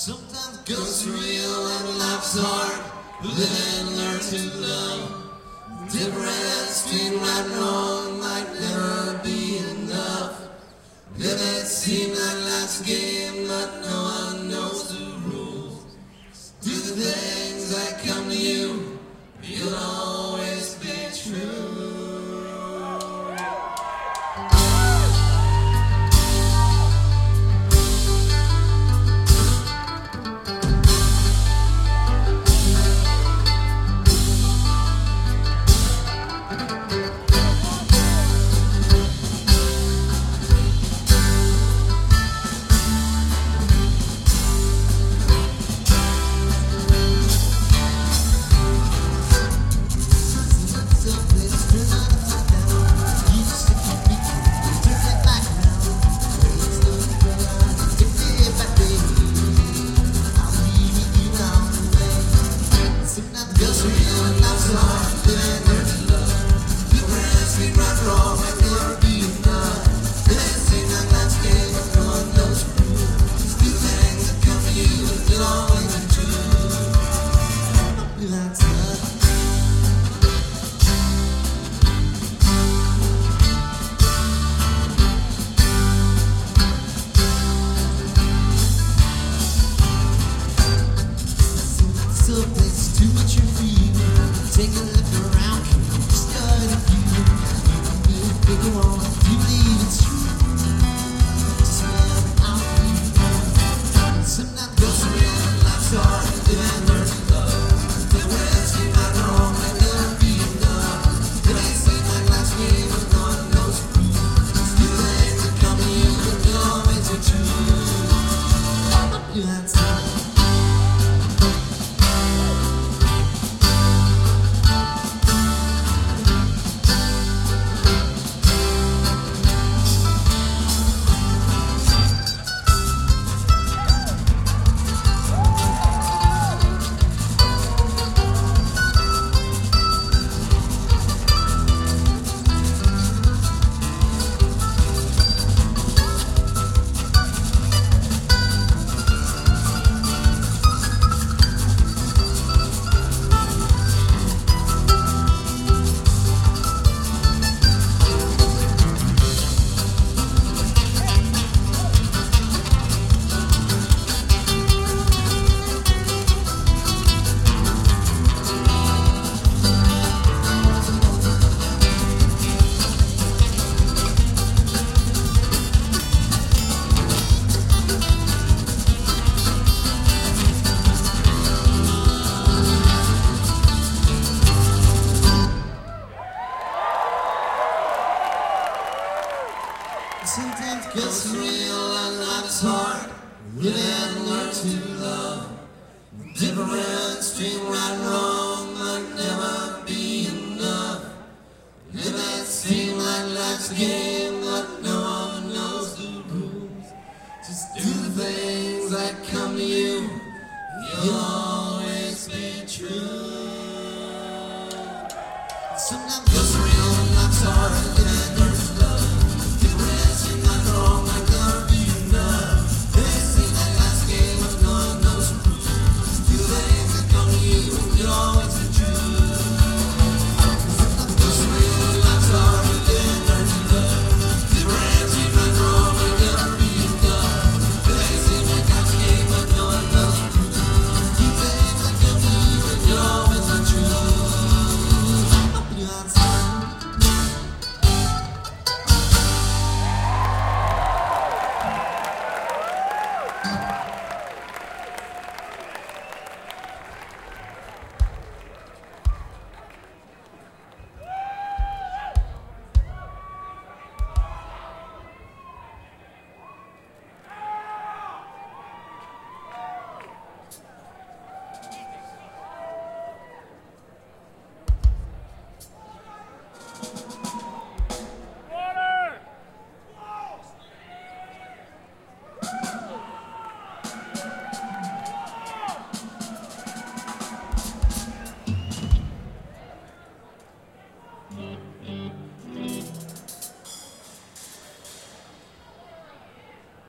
Sometimes ghosts real and life's hard. Live and learn to love. Difference between right and wrong might never be enough. Let it seem like life's a game, but no one knows the rules. Do the things that come to you, you'll always be true. Too much your feet. Take a look around. Start a view. You go on. You believe it's true. Just love out. Sometimes goes around. Life's hard. Live and learn to love. The words you might wrong might never be enough. It ain't seem like life's game, but no one knows the rules. Do things that come to you, but you always are true. You had time. Sometimes gets real and life's hard. Live and learn to love. Difference between right and wrong might never be enough. Let it seem like life's a game, but no one knows the rules. Just do the things that come to you. You'll